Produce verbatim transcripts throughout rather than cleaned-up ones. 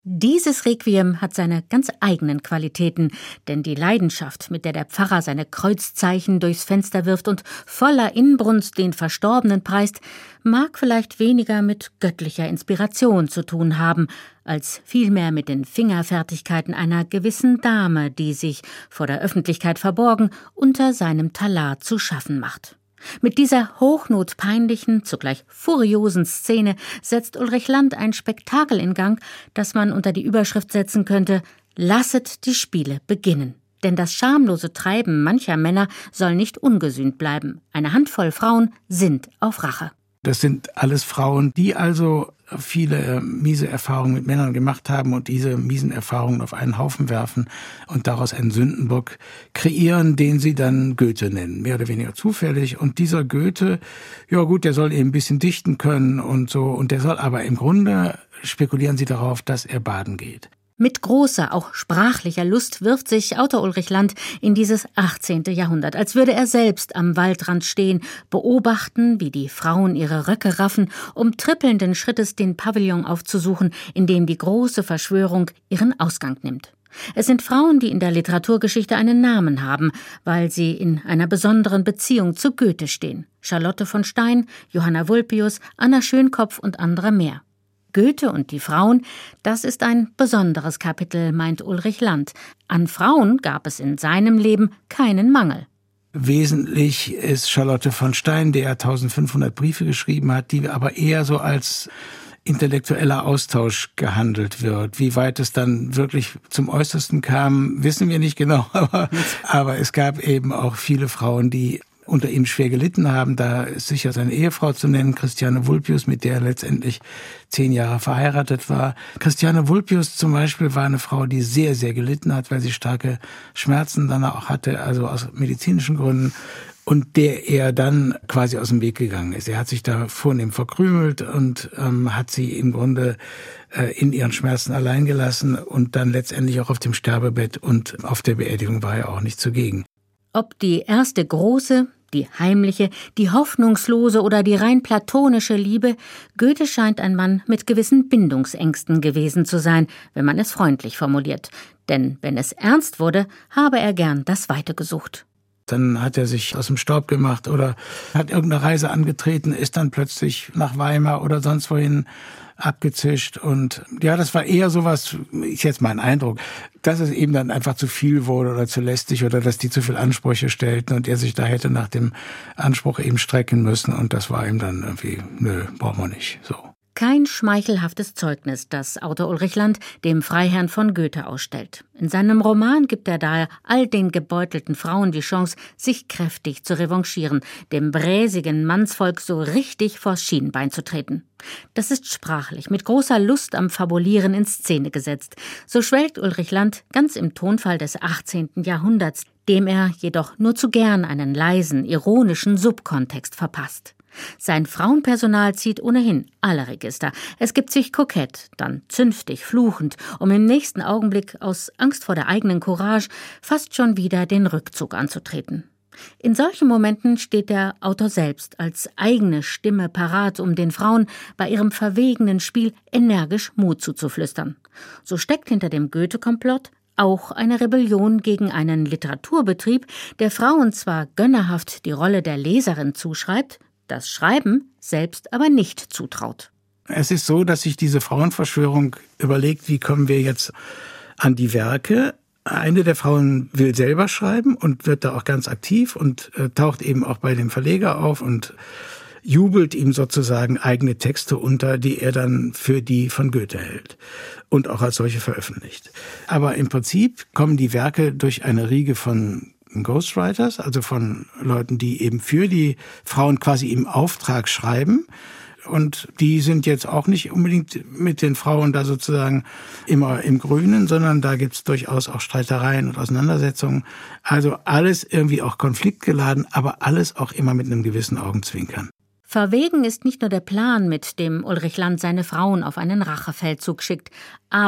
Dieses Requiem hat seine ganz eigenen Qualitäten, denn die Leidenschaft, mit der der Pfarrer seine Kreuzzeichen durchs Fenster wirft und voller Inbrunst den Verstorbenen preist, mag vielleicht weniger mit göttlicher Inspiration zu tun haben, als vielmehr mit den Fingerfertigkeiten einer gewissen Dame, die sich, vor der Öffentlichkeit verborgen, unter seinem Talar zu schaffen macht. Mit dieser hochnotpeinlichen, zugleich furiosen Szene setzt Ulrich Land ein Spektakel in Gang, das man unter die Überschrift setzen könnte: Lasset die Spiele beginnen. Denn das schamlose Treiben mancher Männer soll nicht ungesühnt bleiben. Eine Handvoll Frauen sind auf Rache. Das sind alles Frauen, die also viele miese Erfahrungen mit Männern gemacht haben und diese miesen Erfahrungen auf einen Haufen werfen und daraus einen Sündenbock kreieren, den sie dann Goethe nennen, mehr oder weniger zufällig. Und dieser Goethe, ja gut, der soll eben ein bisschen dichten können und so, und der soll aber im Grunde, spekulieren sie darauf, dass er baden geht. Mit großer, auch sprachlicher Lust wirft sich Autor Ulrich Land in dieses achtzehnte Jahrhundert, als würde er selbst am Waldrand stehen, beobachten, wie die Frauen ihre Röcke raffen, um trippelnden Schrittes den Pavillon aufzusuchen, in dem die große Verschwörung ihren Ausgang nimmt. Es sind Frauen, die in der Literaturgeschichte einen Namen haben, weil sie in einer besonderen Beziehung zu Goethe stehen. Charlotte von Stein, Johanna Vulpius, Anna Schönkopf und andere mehr. Goethe und die Frauen, das ist ein besonderes Kapitel, meint Ulrich Land. An Frauen gab es in seinem Leben keinen Mangel. Wesentlich ist Charlotte von Stein, der eintausendfünfhundert Briefe geschrieben hat, die aber eher so als intellektueller Austausch gehandelt wird. Wie weit es dann wirklich zum Äußersten kam, wissen wir nicht genau, aber, aber es gab eben auch viele Frauen, die unter ihm schwer gelitten haben. Da ist sicher seine Ehefrau zu nennen, Christiane Vulpius, mit der er letztendlich zehn Jahre verheiratet war. Christiane Vulpius zum Beispiel war eine Frau, die sehr, sehr gelitten hat, weil sie starke Schmerzen dann auch hatte, also aus medizinischen Gründen, und der er dann quasi aus dem Weg gegangen ist. Er hat sich da vornehm verkrümelt und ähm, hat sie im Grunde äh, in ihren Schmerzen allein gelassen und dann letztendlich auch auf dem Sterbebett, und auf der Beerdigung war er auch nicht zugegen. Ob die erste große, die heimliche, die hoffnungslose oder die rein platonische Liebe, Goethe scheint ein Mann mit gewissen Bindungsängsten gewesen zu sein, wenn man es freundlich formuliert. Denn wenn es ernst wurde, habe er gern das Weite gesucht. Dann hat er sich aus dem Staub gemacht oder hat irgendeine Reise angetreten, ist dann plötzlich nach Weimar oder sonst wohin abgezischt. Und ja, das war eher sowas, ist jetzt mein Eindruck, dass es eben dann einfach zu viel wurde oder zu lästig oder dass die zu viel Ansprüche stellten und er sich da hätte nach dem Anspruch eben strecken müssen. Und das war ihm dann irgendwie, nö, brauchen wir nicht, so. Kein schmeichelhaftes Zeugnis, das Autor Ulrich Land dem Freiherrn von Goethe ausstellt. In seinem Roman gibt er daher all den gebeutelten Frauen die Chance, sich kräftig zu revanchieren, dem bräsigen Mannsvolk so richtig vors Schienbein zu treten. Das ist sprachlich, mit großer Lust am Fabulieren in Szene gesetzt. So schwelgt Ulrich Land ganz im Tonfall des achtzehnten Jahrhunderts, dem er jedoch nur zu gern einen leisen, ironischen Subkontext verpasst. Sein Frauenpersonal zieht ohnehin alle Register. Es gibt sich kokett, dann zünftig, fluchend, um im nächsten Augenblick aus Angst vor der eigenen Courage fast schon wieder den Rückzug anzutreten. In solchen Momenten steht der Autor selbst als eigene Stimme parat, um den Frauen bei ihrem verwegenen Spiel energisch Mut zuzuflüstern. So steckt hinter dem Goethe-Komplott auch eine Rebellion gegen einen Literaturbetrieb, der Frauen zwar gönnerhaft die Rolle der Leserin zuschreibt, das Schreiben selbst aber nicht zutraut. Es ist so, dass sich diese Frauenverschwörung überlegt, wie kommen wir jetzt an die Werke. Eine der Frauen will selber schreiben und wird da auch ganz aktiv und äh, taucht eben auch bei dem Verleger auf und jubelt ihm sozusagen eigene Texte unter, die er dann für die von Goethe hält und auch als solche veröffentlicht. Aber im Prinzip kommen die Werke durch eine Riege von Ghostwriters, also von Leuten, die eben für die Frauen quasi im Auftrag schreiben. Und die sind jetzt auch nicht unbedingt mit den Frauen da sozusagen immer im Grünen, sondern da gibt's durchaus auch Streitereien und Auseinandersetzungen. Also alles irgendwie auch konfliktgeladen, aber alles auch immer mit einem gewissen Augenzwinkern. Verwegen ist nicht nur der Plan, mit dem Ulrich Land seine Frauen auf einen Rachefeldzug schickt.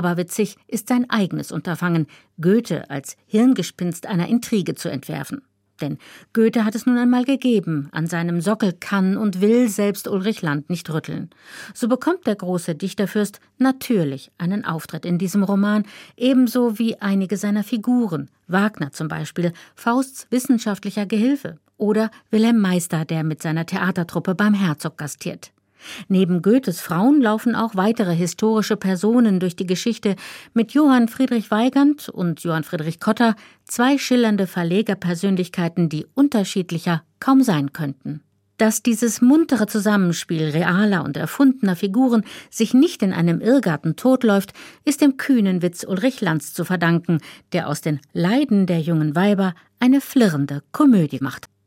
Aberwitzig ist sein eigenes Unterfangen, Goethe als Hirngespinst einer Intrige zu entwerfen. Denn Goethe hat es nun einmal gegeben, an seinem Sockel kann und will selbst Ulrich Land nicht rütteln. So bekommt der große Dichterfürst natürlich einen Auftritt in diesem Roman, ebenso wie einige seiner Figuren, Wagner zum Beispiel, Fausts wissenschaftlicher Gehilfe oder Wilhelm Meister, der mit seiner Theatertruppe beim Herzog gastiert. Neben Goethes Frauen laufen auch weitere historische Personen durch die Geschichte, mit Johann Friedrich Weigand und Johann Friedrich Cotta, zwei schillernde Verlegerpersönlichkeiten, die unterschiedlicher kaum sein könnten. Dass dieses muntere Zusammenspiel realer und erfundener Figuren sich nicht in einem Irrgarten totläuft, ist dem kühnen Witz Ulrich Lands zu verdanken, der aus den Leiden der jungen Weiber eine flirrende Komödie macht.